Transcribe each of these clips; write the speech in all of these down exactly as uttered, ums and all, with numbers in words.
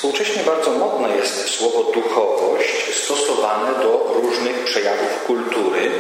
Współcześnie bardzo modne jest słowo duchowość stosowane do różnych przejawów kultury.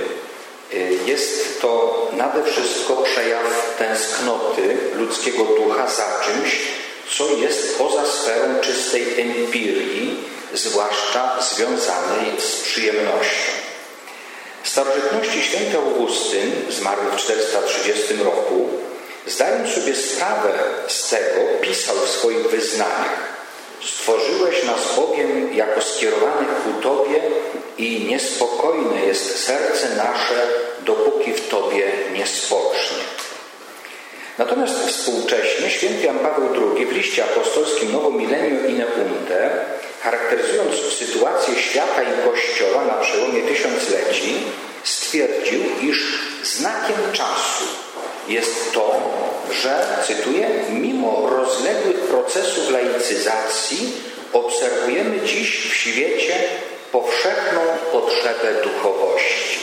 Jest to nade wszystko przejaw tęsknoty ludzkiego ducha za czymś, co jest poza sferą czystej empirii, zwłaszcza związanej z przyjemnością. W starożytności święty Augustyn, zmarły w czterysta trzydziestym roku, zdając sobie sprawę z tego, pisał w swoich wyznaniach: stworzyłeś nas bowiem jako skierowanych ku Tobie i niespokojne jest serce nasze, dopóki w Tobie nie spocznie. Natomiast współcześnie święty Jan Paweł drugi w liście apostolskim Novo Millennio Ineunte, charakteryzując sytuację świata i Kościoła na przełomie tysiącleci, stwierdził, iż znakiem czasu jest to, że, cytuję, mimo rozległych procesów laicyzacji obserwujemy dziś w świecie powszechną potrzebę duchowości.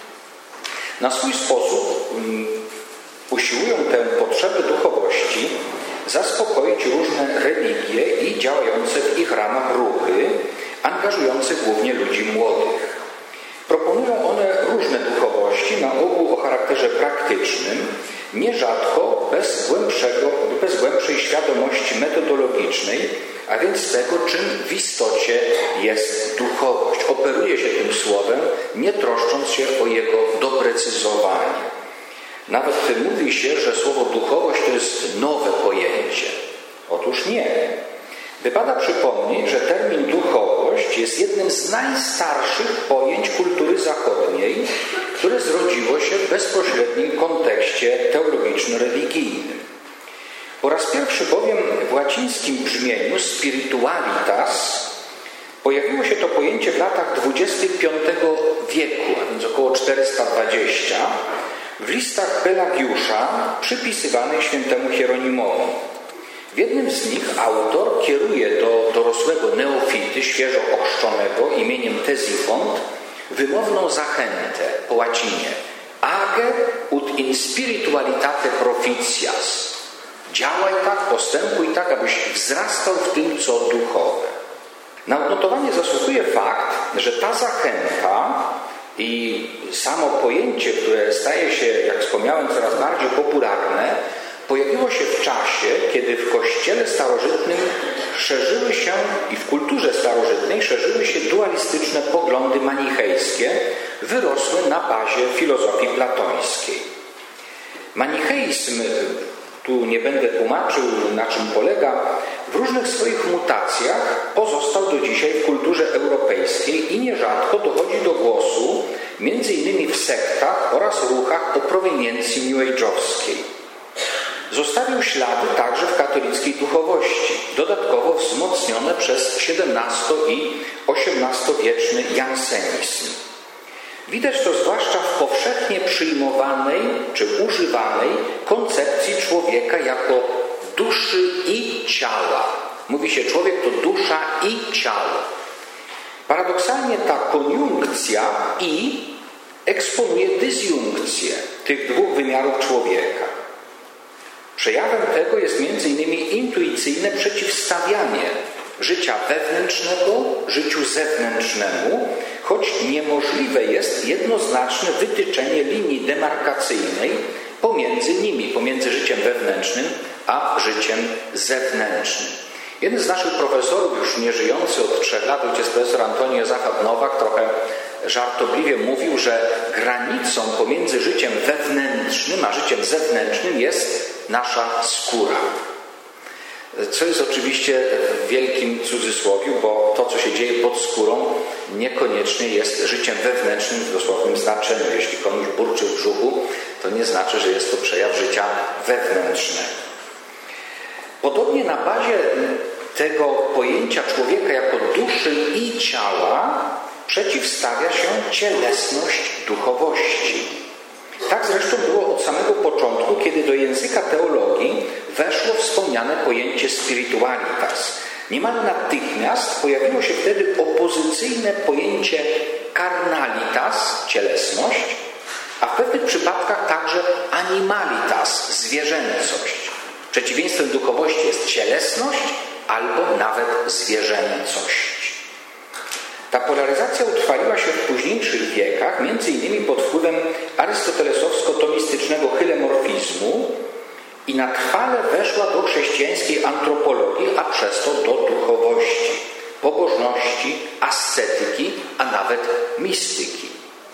Na swój sposób um, usiłują tę potrzebę duchowości zaspokoić różne religie i działające w ich ramach ruchy, angażujące głównie ludzi młodych. Proponują one różne duchowości, na ogół o charakterze praktycznym, nierzadko bez, głębszego, bez głębszej świadomości metodologicznej, a więc tego, czym w istocie jest duchowość. Operuje się tym słowem, nie troszcząc się o jego doprecyzowanie. Nawet mówi się, że słowo duchowość to jest nowe pojęcie. Otóż nie. Wypada przypomnieć, że termin duchowość jest jednym z najstarszych pojęć kultury zachodniej, które zrodziło się w bezpośrednim kontekście teologiczno-religijnym. Po raz pierwszy bowiem w łacińskim brzmieniu spiritualitas pojawiło się to pojęcie w latach dwudziestego piątego wieku, a więc około czterysta dwadzieścia, w listach Pelagiusza przypisywanych świętemu Hieronimowi. W jednym z nich autor kieruje do dorosłego neofity, świeżo ochrzczonego imieniem Tesifont, wymowną zachętę po łacinie: age ut in spiritualitate proficias. Działaj tak, postępuj tak, abyś wzrastał w tym, co duchowe. Na odnotowanie zasługuje fakt, że ta zachęta i samo pojęcie, które staje się, jak wspomniałem, coraz bardziej popularne, pojawiło się w czasie, kiedy w Kościele starożytnym szerzyły się i w kulturze starożytnej szerzyły się dualistyczne poglądy manichejskie, wyrosłe na bazie filozofii platońskiej. Manicheizm, tu nie będę tłumaczył, na czym polega, w różnych swoich mutacjach pozostał do dzisiaj w kulturze europejskiej i nierzadko dochodzi do głosu między innymi w sektach oraz ruchach o proweniencji new age'owskiej. Zostawił ślady także w katolickiej duchowości, dodatkowo wzmocnione przez siedemnasto- i osiemnastowieczny jansenizm. Widać to zwłaszcza w powszechnie przyjmowanej czy używanej koncepcji człowieka jako duszy i ciała. Mówi się, człowiek to dusza i ciało. Paradoksalnie ta koniunkcja i eksponuje dysjunkcję tych dwóch wymiarów człowieka. Przejawem tego jest między innymi intuicyjne przeciwstawianie życia wewnętrznego życiu zewnętrznemu, choć niemożliwe jest jednoznaczne wytyczenie linii demarkacyjnej pomiędzy nimi, pomiędzy życiem wewnętrznym a życiem zewnętrznym. Jeden z naszych profesorów, już nie żyjący od trzech lat, ojciec profesor Antonio Zachad Nowak, trochę żartobliwie mówił, że granicą pomiędzy życiem wewnętrznym a życiem zewnętrznym jest nasza skóra. Co jest oczywiście w wielkim cudzysłowiu, bo to, co się dzieje pod skórą, niekoniecznie jest życiem wewnętrznym w dosłownym znaczeniu. Jeśli komuś burczy w brzuchu, to nie znaczy, że jest to przejaw życia wewnętrznego. Podobnie na bazie tego pojęcia człowieka jako duszy i ciała przeciwstawia się cielesność duchowości. Tak zresztą było od samego początku, kiedy do języka teologii weszło wspomniane pojęcie spiritualitas. Niemal natychmiast pojawiło się wtedy opozycyjne pojęcie carnalitas, cielesność, a w pewnych przypadkach także animalitas, zwierzęcość. Przeciwieństwem duchowości jest cielesność, albo nawet zwierzęcość. Ta polaryzacja utrwaliła się w późniejszych wiekach, między innymi pod wpływem arystotelesowsko-tomistycznego hylemorfizmu i na trwale weszła do chrześcijańskiej antropologii, a przez to do duchowości, pobożności, ascetyki, a nawet mistyki.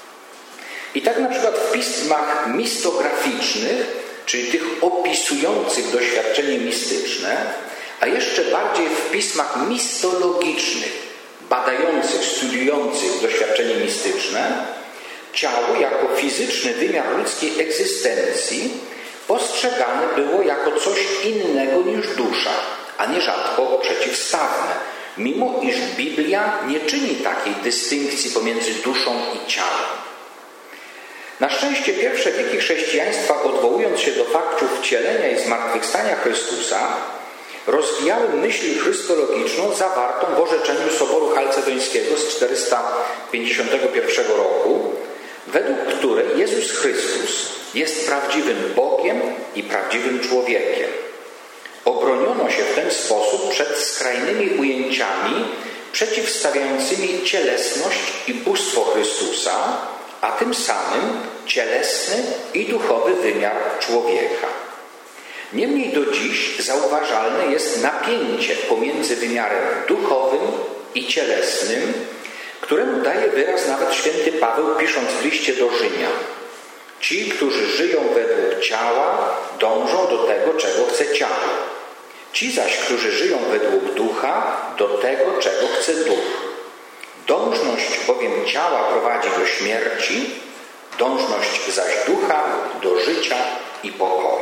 I tak na przykład w pismach mistograficznych, czyli tych opisujących doświadczenie mistyczne, a jeszcze bardziej w pismach mistologicznych, badających, studiujących doświadczenie mistyczne, ciało jako fizyczny wymiar ludzkiej egzystencji postrzegane było jako coś innego niż dusza, a nierzadko przeciwstawne, mimo iż Biblia nie czyni takiej dystynkcji pomiędzy duszą i ciałem. Na szczęście pierwsze wieki chrześcijaństwa, odwołując się do faktu wcielenia i zmartwychwstania Chrystusa, rozwijały myśl chrystologiczną zawartą w orzeczeniu Soboru Chalcedońskiego z czterysta pięćdziesiątego pierwszego roku, według której Jezus Chrystus jest prawdziwym Bogiem i prawdziwym człowiekiem. Obroniono się w ten sposób przed skrajnymi ujęciami przeciwstawiającymi cielesność i bóstwo Chrystusa, a tym samym cielesny i duchowy wymiar człowieka. Niemniej do dziś zauważalne jest napięcie pomiędzy wymiarem duchowym i cielesnym, któremu daje wyraz nawet święty Paweł, pisząc w liście do Rzymian. Ci, którzy żyją według ciała, dążą do tego, czego chce ciało. Ci zaś, którzy żyją według ducha, do tego, czego chce duch. Dążność bowiem ciała prowadzi do śmierci, dążność zaś ducha do życia i pokoju.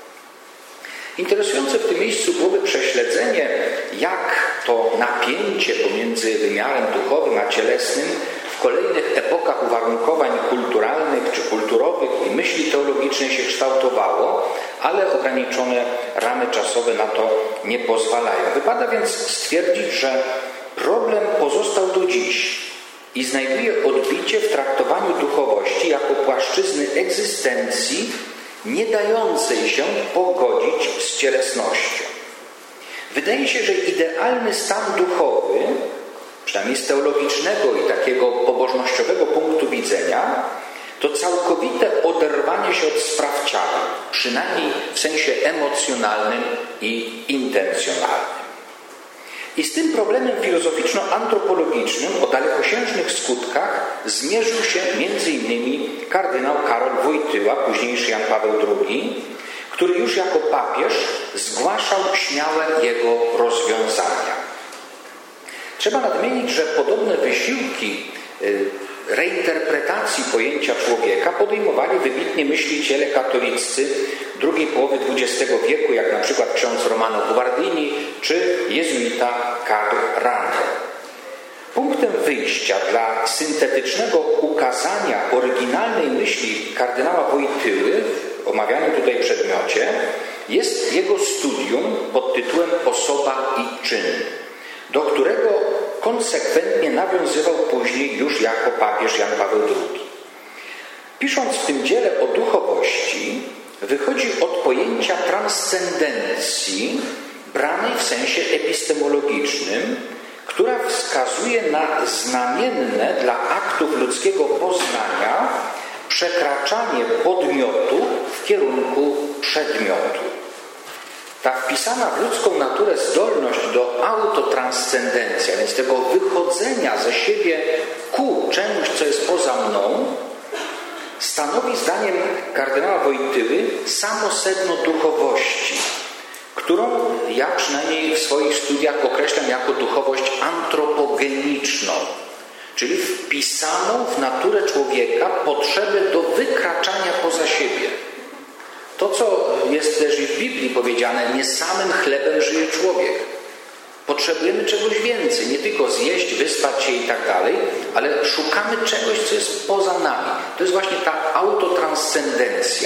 Interesujące w tym miejscu byłoby prześledzenie, jak to napięcie pomiędzy wymiarem duchowym a cielesnym w kolejnych epokach uwarunkowań kulturalnych czy kulturowych i myśli teologicznej się kształtowało, ale ograniczone ramy czasowe na to nie pozwalają. Wypada więc stwierdzić, że problem pozostał do dziś i znajduje odbicie w traktowaniu duchowości jako płaszczyzny egzystencji nie dającej się pogodzić z cielesnością. Wydaje się, że idealny stan duchowy, przynajmniej z teologicznego i takiego pobożnościowego punktu widzenia, to całkowite oderwanie się od spraw ciała, przynajmniej w sensie emocjonalnym i intencjonalnym. I z tym problemem filozoficzno-antropologicznym o dalekosiężnych skutkach zmierzył się między innymi kardynał Karol Wojtyła, późniejszy Jan Paweł drugi, który już jako papież zgłaszał śmiałe jego rozwiązania. Trzeba nadmienić, że podobne wysiłki reinterpretacji pojęcia człowieka podejmowali wybitnie myśliciele katoliccy drugiej połowy dwudziestego wieku, jak na przykład ksiądz Romano Guardini czy jezuita Karl Rahner. Punktem wyjścia dla syntetycznego ukazania oryginalnej myśli kardynała Wojtyły w omawianym tutaj przedmiocie jest jego studium pod tytułem Osoba i czyn, do którego konsekwentnie nawiązywał później już jako papież Jan Paweł drugi. Pisząc w tym dziele o duchowości, wychodzi od pojęcia transcendencji branej w sensie epistemologicznym, która wskazuje na znamienne dla aktów ludzkiego poznania przekraczanie podmiotu w kierunku przedmiotu. Ta wpisana w ludzką naturę zdolność do autotranscendencji, a więc tego wychodzenia ze siebie ku czemuś, co jest poza mną, stanowi zdaniem kardynała Wojtyły samo sedno duchowości, którą ja przynajmniej w swoich studiach określam jako duchowość antropogeniczną, czyli wpisaną w naturę człowieka potrzebę do wykraczania poza siebie. To, co jest też i w Biblii powiedziane, nie samym chlebem żyje człowiek. Potrzebujemy czegoś więcej, nie tylko zjeść, wyspać się i tak dalej, ale szukamy czegoś, co jest poza nami. To jest właśnie ta autotranscendencja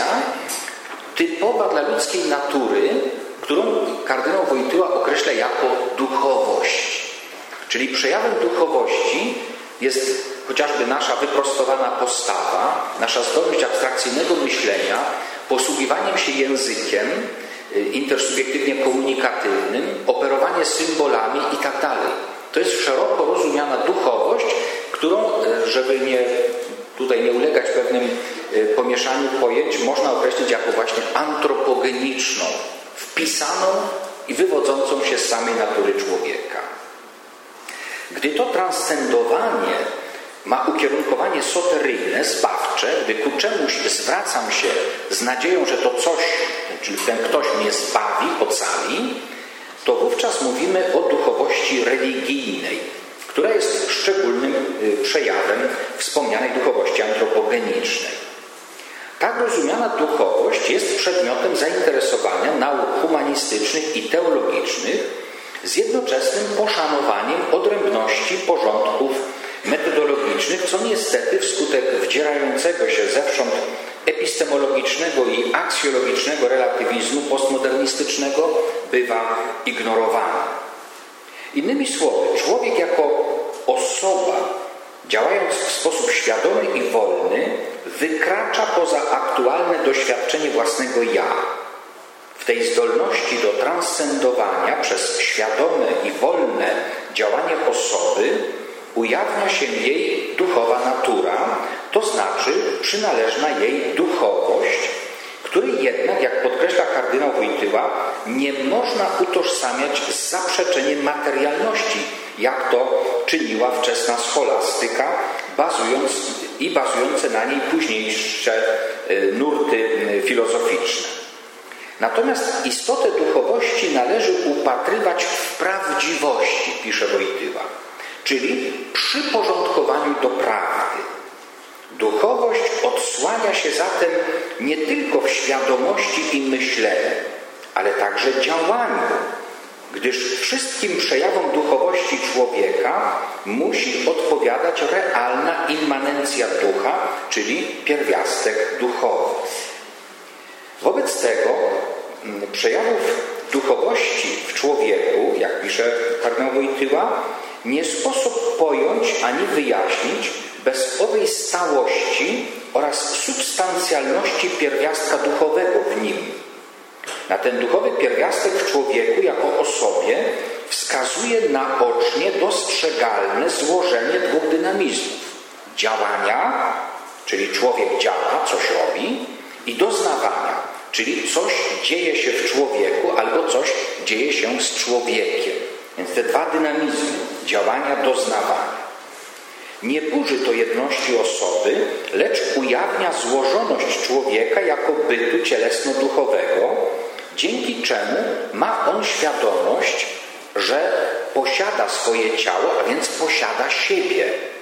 typowa dla ludzkiej natury, którą kardynał Wojtyła określa jako duchowość. Czyli przejawem duchowości jest chociażby nasza wyprostowana postawa, nasza zdolność abstrakcyjnego myślenia, posługiwaniem się językiem, intersubiektywnie komunikatywnym, operowanie symbolami i tak dalej. To jest szeroko rozumiana duchowość, którą, żeby nie, tutaj nie ulegać pewnym pomieszaniu pojęć, można określić jako właśnie antropogeniczną, wpisaną i wywodzącą się z samej natury człowieka. Gdy to transcendowanie ma ukierunkowanie soteryjne, zbawcze, gdy ku czemuś zwracam się z nadzieją, że to coś, czyli ten ktoś mnie zbawi, ocali, to wówczas mówimy o duchowości religijnej, która jest szczególnym przejawem wspomnianej duchowości antropogenicznej. Tak rozumiana duchowość jest przedmiotem zainteresowania nauk humanistycznych i teologicznych z jednoczesnym poszanowaniem odrębności porządków metodologicznych, co niestety wskutek wdzierającego się zewsząd epistemologicznego i aksjologicznego relatywizmu postmodernistycznego bywa ignorowane. Innymi słowy, człowiek jako osoba, działając w sposób świadomy i wolny, wykracza poza aktualne doświadczenie własnego ja. W tej zdolności do transcendowania przez świadome i wolne działanie osoby ujawnia się jej duchowa natura, to znaczy przynależna jej duchowość, której jednak, jak podkreśla kardynał Wojtyła, nie można utożsamiać z zaprzeczeniem materialności, jak to czyniła wczesna scholastyka, bazując i bazujące na niej późniejsze nurty filozoficzne. Natomiast istotę duchowości należy upatrywać w prawdziwości, pisze Wojtyła, czyli przyporządkowaniu do prawdy. Duchowość odsłania się zatem nie tylko w świadomości i myśleniu, ale także działaniu, gdyż wszystkim przejawom duchowości człowieka musi odpowiadać realna immanencja ducha, czyli pierwiastek duchowy. Wobec tego przejawów duchowości w człowieku, jak pisze kardynał Wojtyła, nie sposób pojąć ani wyjaśnić bez owej stałości oraz substancjalności pierwiastka duchowego w nim. Na ten duchowy pierwiastek w człowieku jako osobie wskazuje naocznie dostrzegalne złożenie dwóch dynamizmów. Działania, czyli człowiek działa, coś robi, i doznawania, czyli coś dzieje się w człowieku albo coś dzieje się z człowiekiem. Więc te dwa dynamizmy, działania, doznawania. Nie burzy to jedności osoby, lecz ujawnia złożoność człowieka jako bytu cielesno-duchowego, dzięki czemu ma on świadomość, że posiada swoje ciało, a więc posiada siebie.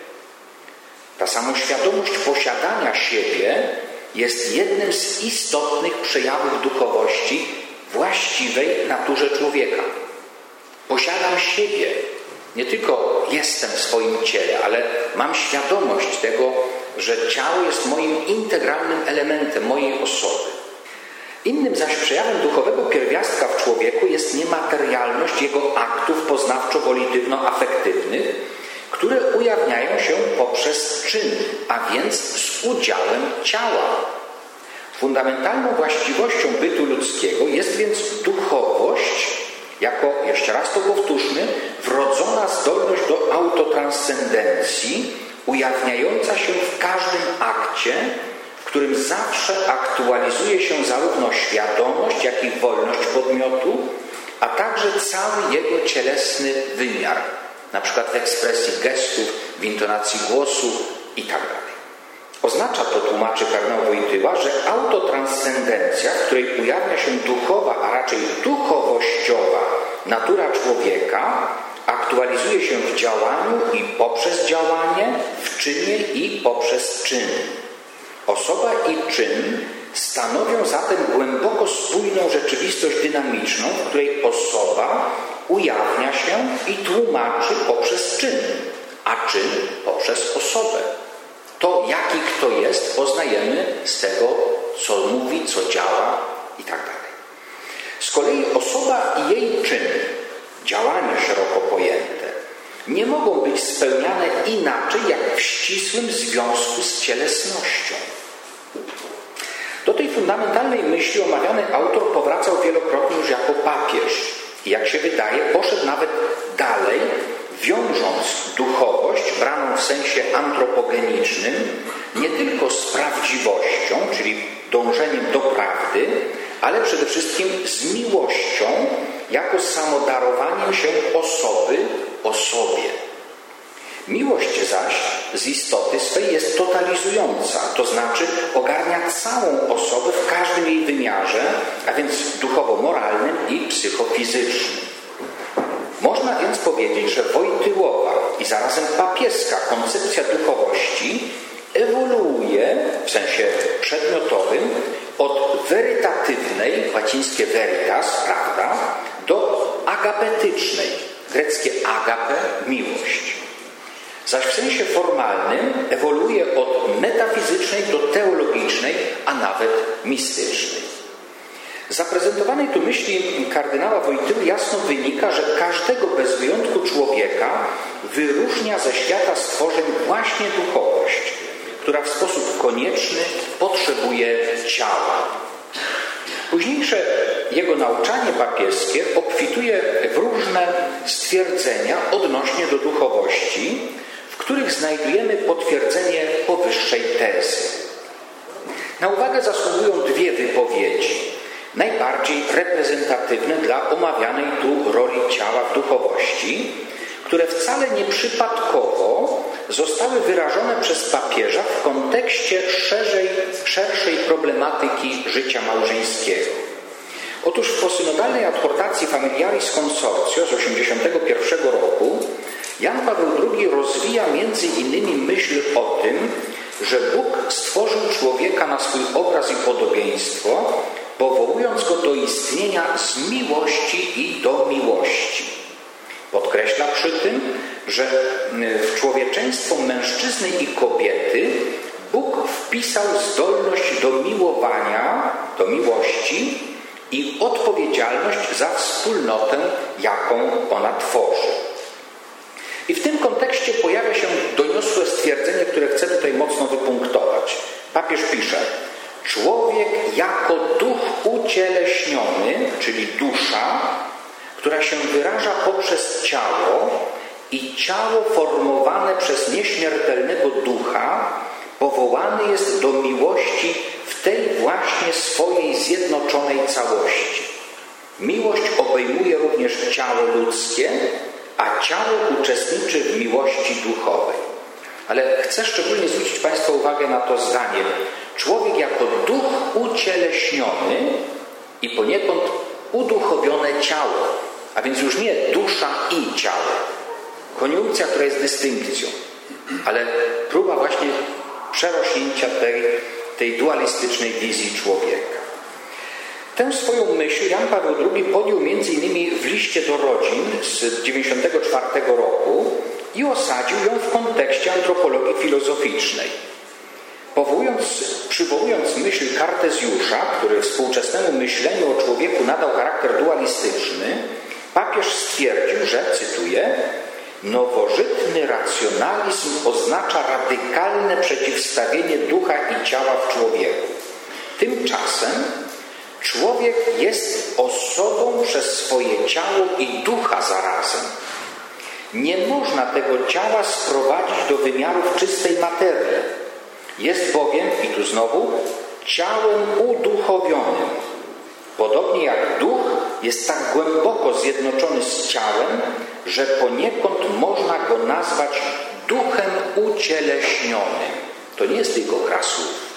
Ta samoświadomość posiadania siebie jest jednym z istotnych przejawów duchowości właściwej naturze człowieka. Posiadam siebie. Nie tylko jestem w swoim ciele, ale mam świadomość tego, że ciało jest moim integralnym elementem mojej osoby. Innym zaś przejawem duchowego pierwiastka w człowieku jest niematerialność jego aktów poznawczo-wolitywno-afektywnych, które ujawniają się poprzez czyn, a więc z udziałem ciała. Fundamentalną właściwością bytu ludzkiego jest więc duchowość, jako, jeszcze raz to powtórzmy, wrodzona zdolność do autotranscendencji, ujawniająca się w każdym akcie, w którym zawsze aktualizuje się zarówno świadomość, jak i wolność podmiotu, a także cały jego cielesny wymiar, na przykład w ekspresji gestów, w intonacji głosu itd. Oznacza to, tłumaczy kardynał Wojtyła, że autotranscendencja, w której ujawnia się duchowa, a raczej duchowościowa natura człowieka, aktualizuje się w działaniu i poprzez działanie, w czynie i poprzez czyn. Osoba i czyn stanowią zatem głęboko spójną rzeczywistość dynamiczną, w której osoba ujawnia się i tłumaczy poprzez czyn, a czyn poprzez osobę. To, jaki kto jest, poznajemy z tego, co mówi, co działa i tak dalej. Z kolei osoba i jej czyn, działanie szeroko pojęte, nie mogą być spełniane inaczej jak w ścisłym związku z cielesnością. Do tej fundamentalnej myśli omawiany autor powracał wielokrotnie już jako papież. I jak się wydaje, poszedł nawet dalej, wiążąc duchowość, braną w sensie antropogenicznym, nie tylko z prawdziwością, czyli dążeniem do prawdy, ale przede wszystkim z miłością, jako samodarowaniem się osoby o sobie. Miłość zaś z istoty swej jest totalizująca, to znaczy ogarnia całą osobę w każdym jej wymiarze, a więc duchowo-moralnym i psychofizycznym. Można więc powiedzieć, że wojtyłowa i zarazem papieska koncepcja duchowości ewoluuje w sensie przedmiotowym od werytatywnej, łacińskie veritas, prawda, do agapetycznej, greckie agape, miłość. Zaś w sensie formalnym ewoluuje od metafizycznej do teologicznej, a nawet mistycznej. Z zaprezentowanej tu myśli kardynała Wojtyły jasno wynika, że każdego bez wyjątku człowieka wyróżnia ze świata stworzeń właśnie duchowość, która w sposób konieczny potrzebuje ciała. Późniejsze jego nauczanie papieskie obfituje w różne stwierdzenia odnośnie do duchowości, w których znajdujemy potwierdzenie powyższej tezy. Na uwagę zasługują dwie wypowiedzi, najbardziej reprezentatywne dla omawianej tu roli ciała w duchowości, które wcale nieprzypadkowo zostały wyrażone przez papieża w kontekście szerzej, szerszej problematyki życia małżeńskiego. Otóż w posynodalnej adhortacji Familiaris Consortio z osiemdziesiątego pierwszego roku Jan Paweł drugi rozwija między innymi myśl o tym, że Bóg stworzył człowieka na swój obraz i podobieństwo, powołując go do istnienia z miłości i do miłości. Podkreśla przy tym, że w człowieczeństwo mężczyzny i kobiety Bóg wpisał zdolność do miłowania, do miłości i odpowiedzialność za wspólnotę, jaką ona tworzy. I w tym kontekście pojawia się doniosłe stwierdzenie, które chcę tutaj mocno wypunktować. Papież pisze: człowiek jako duch ucieleśniony, czyli dusza, która się wyraża poprzez ciało i ciało formowane przez nieśmiertelnego ducha, powołany jest do miłości w tej właśnie swojej zjednoczonej całości. Miłość obejmuje również ciało ludzkie, a ciało uczestniczy w miłości duchowej. Ale chcę szczególnie zwrócić Państwa uwagę na to zdanie. Człowiek jako duch ucieleśniony i poniekąd uduchowione ciało, a więc już nie dusza i ciało. Koniunkcja, która jest dystynkcją, ale próba właśnie przerośnięcia tej, tej dualistycznej wizji człowieka. Tę swoją myśl Jan Paweł drugi podjął między innymi w liście do rodzin z dziewięćdziesiątego czwartego roku i osadził ją w kontekście antropologii filozoficznej. Powołując, przywołując myśl Kartezjusza, który współczesnemu myśleniu o człowieku nadał charakter dualistyczny, papież stwierdził, że, cytuję, nowożytny racjonalizm oznacza radykalne przeciwstawienie ducha i ciała w człowieku. Tymczasem człowiek jest osobą przez swoje ciało i ducha zarazem. Nie można tego ciała sprowadzić do wymiarów czystej materii. Jest bowiem, i tu znowu, ciałem uduchowionym. Podobnie jak duch jest tak głęboko zjednoczony z ciałem, że poniekąd można go nazwać duchem ucieleśnionym. To nie jest tylko gra słów.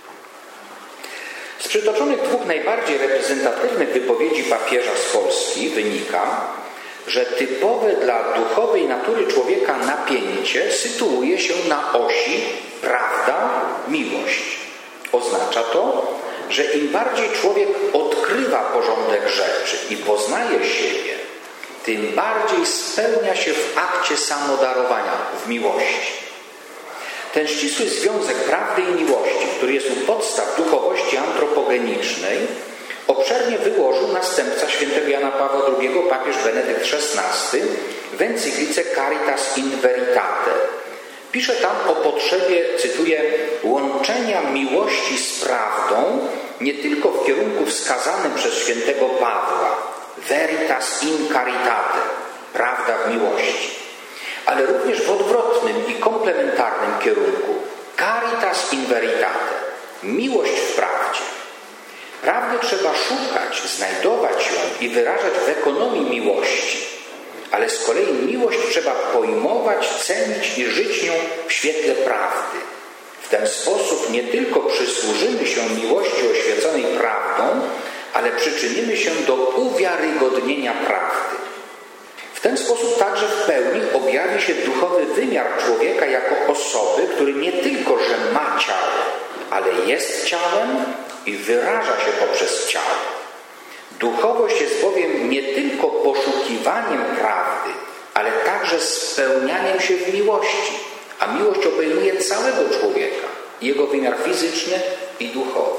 Z przytoczonych dwóch najbardziej reprezentatywnych wypowiedzi papieża z Polski wynika, że typowe dla duchowej natury człowieka napięcie sytuuje się na osi prawda, miłość. Oznacza to, że im bardziej człowiek odkrywa porządek rzeczy i poznaje siebie, tym bardziej spełnia się w akcie samodarowania, w miłości. Ten ścisły związek prawdy i miłości, który jest u podstaw duchowości antropogenicznej, obszernie wyłożył następca świętego Jana Pawła drugiego, papież Benedykt szesnasty, w encyklice Caritas in Veritate, Pisze tam o potrzebie, cytuję, łączenia miłości z prawdą nie tylko w kierunku wskazanym przez świętego Pawła, veritas in caritate, prawda w miłości, ale również w odwrotnym i komplementarnym kierunku, caritas in veritate, miłość w prawdzie. Prawdy trzeba szukać, znajdować ją i wyrażać w ekonomii miłości, ale z kolei miłość trzeba pojmować, cenić i żyć nią w świetle prawdy. W ten sposób nie tylko przysłużymy się miłości oświeconej prawdą, ale przyczynimy się do uwiarygodnienia prawdy. W ten sposób także w pełni objawi się duchowy wymiar człowieka jako osoby, który nie tylko, że ma ciało, ale jest ciałem i wyraża się poprzez ciało. Duchowość jest bowiem nie tylko poszukiwaniem prawdy, ale także spełnianiem się w miłości, a miłość obejmuje całego człowieka, jego wymiar fizyczny i duchowy.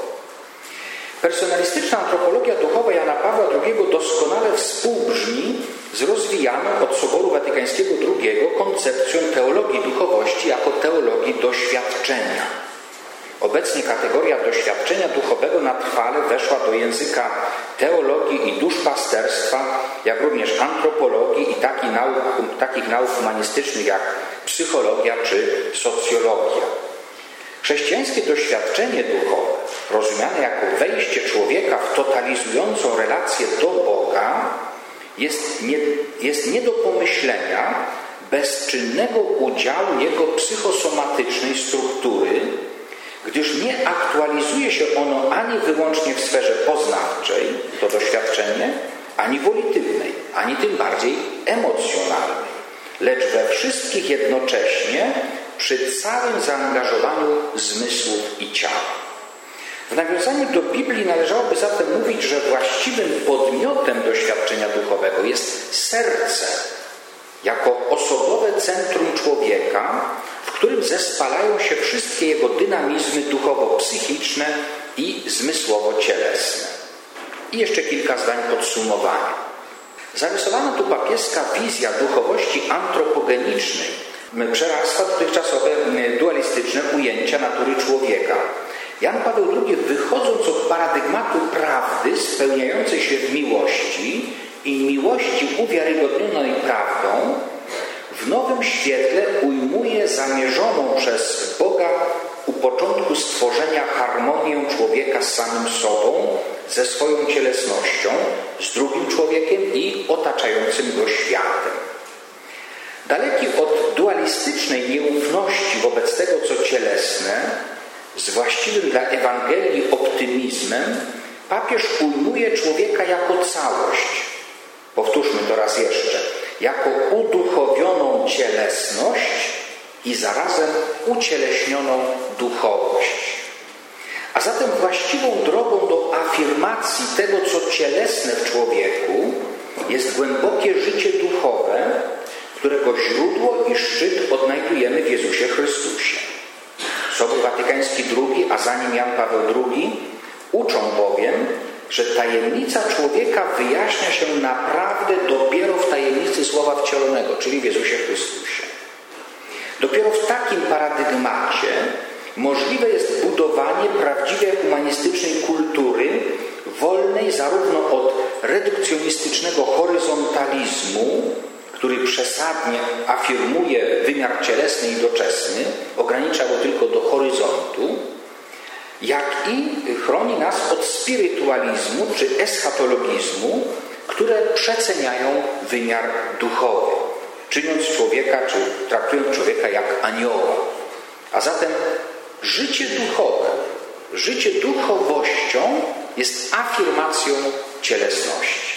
Personalistyczna antropologia duchowa Jana Pawła drugiego doskonale współbrzmi z rozwijaną od Soboru Watykańskiego drugiego koncepcją teologii duchowości jako teologii doświadczenia. Obecnie kategoria doświadczenia duchowego na trwale weszła do języka teologii i duszpasterstwa, jak również antropologii i takich nauk, takich nauk humanistycznych jak psychologia czy socjologia. Chrześcijańskie doświadczenie duchowe, rozumiane jako wejście człowieka w totalizującą relację do Boga, jest nie, jest nie do pomyślenia bez czynnego udziału jego psychosomatycznej struktury, gdyż nie aktualizuje się ono ani wyłącznie w sferze poznawczej, to doświadczenie, ani wolitywnej, ani tym bardziej emocjonalnej, lecz we wszystkich jednocześnie przy całym zaangażowaniu zmysłów i ciała. W nawiązaniu do Biblii należałoby zatem mówić, że właściwym podmiotem doświadczenia duchowego jest serce, jako osobowe centrum człowieka, w którym zespalają się wszystkie jego dynamizmy duchowo-psychiczne i zmysłowo-cielesne. I jeszcze kilka zdań podsumowania. Zarysowano tu papieska wizja duchowości antropogenicznej, przerasta dotychczasowe dualistyczne ujęcia natury człowieka. Jan Paweł drugi, wychodząc od paradygmatu prawdy spełniającej się w miłości i miłości uwiarygodnionej prawdą, w nowym świetle ujmuje zamierzoną przez Boga u początku stworzenia harmonię człowieka z samym sobą, ze swoją cielesnością, z drugim człowiekiem i otaczającym go światem. Daleki od dualistycznej nieufności wobec tego, co cielesne, z właściwym dla Ewangelii optymizmem, papież ujmuje człowieka jako całość. Powtórzmy to raz jeszcze. Jako uduchowioną cielesność i zarazem ucieleśnioną duchowość. A zatem właściwą drogą do afirmacji tego, co cielesne w człowieku, jest głębokie życie duchowe, którego źródło i szczyt odnajdujemy w Jezusie Chrystusie. Sobór Watykański drugi, a za nim Jan Paweł drugi, uczą bowiem, że tajemnica człowieka wyjaśnia się naprawdę dopiero w tajemnicy Słowa Wcielonego, czyli w Jezusie Chrystusie. Dopiero w takim paradygmacie możliwe jest budowanie prawdziwie humanistycznej kultury, wolnej zarówno od redukcjonistycznego horyzontalizmu, który przesadnie afirmuje wymiar cielesny i doczesny, ogranicza go tylko do horyzontu, jak i chroni nas od spirytualizmu czy eschatologizmu, które przeceniają wymiar duchowy, czyniąc człowieka czy traktując człowieka jak anioła. A zatem życie duchowe, życie duchowością jest afirmacją cielesności.